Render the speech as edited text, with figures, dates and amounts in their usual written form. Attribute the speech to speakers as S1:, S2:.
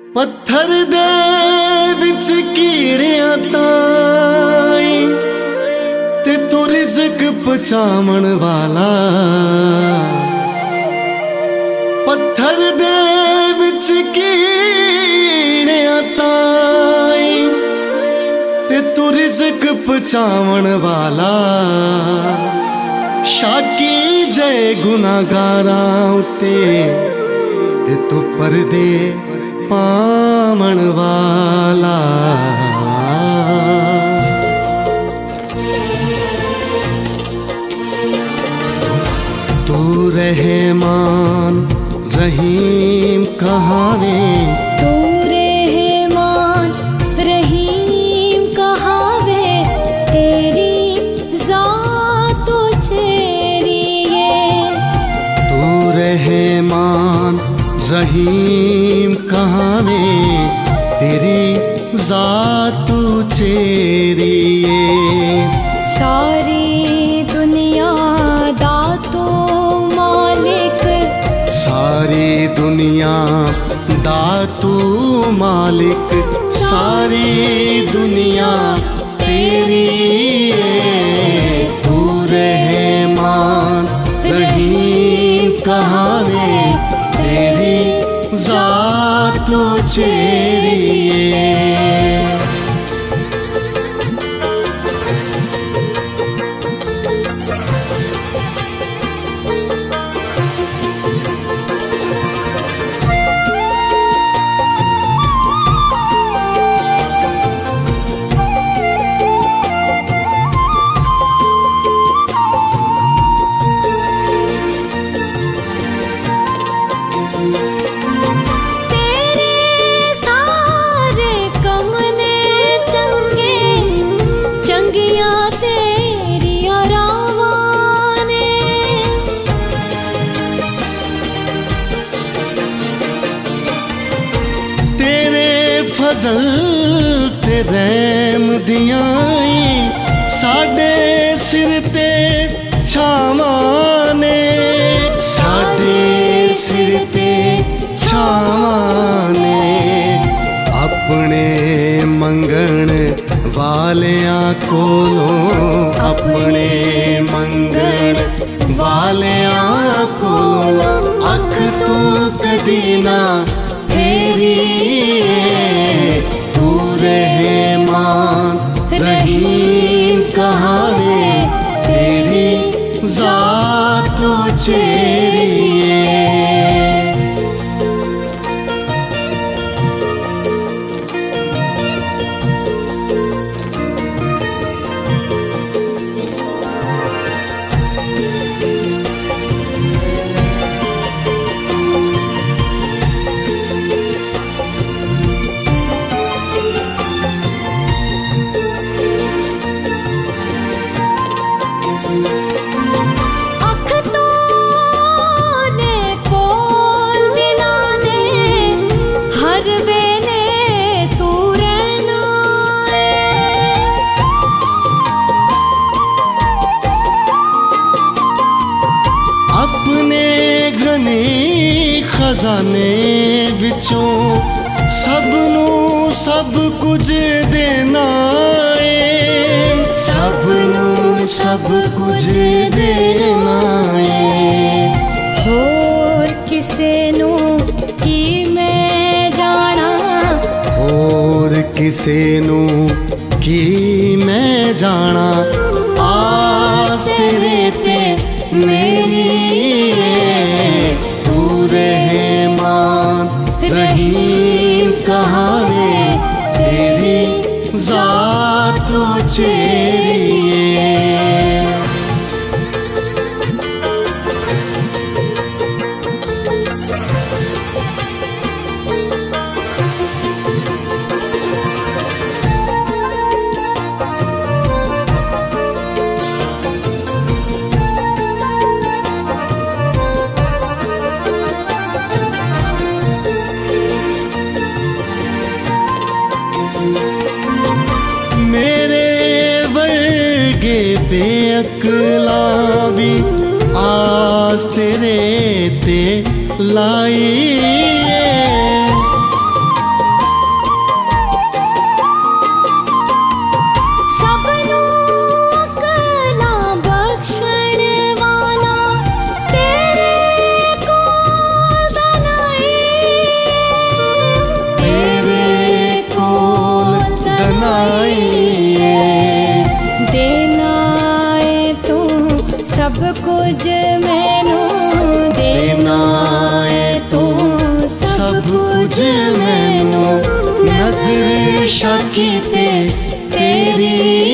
S1: पत्थर दे विच कीड़ियां ताई ते तू रिज़्क पहुंचावण वाला। पत्थर दे विच कीड़ियां ताई ते तू रिज़्क पहुंचावण वाला। शाकी जय गुनाहगारां उत्ते ते तू परदे पावण वाला। तू रहमान रहीम कहावे,
S2: तू रहमान रहीम कहावे, तेरी ज़ात चेरी है।
S1: तू रहमान रहीम कहावे, तेरी ज़ात चेरी है।
S2: सारी दुनिया दा तू मालिक,
S1: सारी दुनिया दा तू मालिक, सारी दुनिया तेरी है। तू रहमान रहीम कहावे, तेरी ज़ात चेरी है। फजल ते रहम दियां साडे सिर ते छावां ने, साडे सिर ते छावां ने। अपने मंगण वालियां कोलों, अपने मंगण वालियां कोलों अख तू कदी ना फेरी है। तू रहमान रहीम कहावे, तेरी ज़ात चेरी है। अपने घने खजाने विचों सबनू सब कुछ देना है, सबनू सब कुछ देना है।
S2: होर किसे नू की मैं जाना,
S1: होर किसे नू की मैं जाना। आस तेरे ते मेरी है। तू रहमान रहीम कहावे, तेरी ज़ात चेरी है। बेअक्ला भी आस तेरे ते लाई।
S2: सब कुछ मैनू देना है तू
S1: सब कुछ मैनू नजर शाकी ते तेरी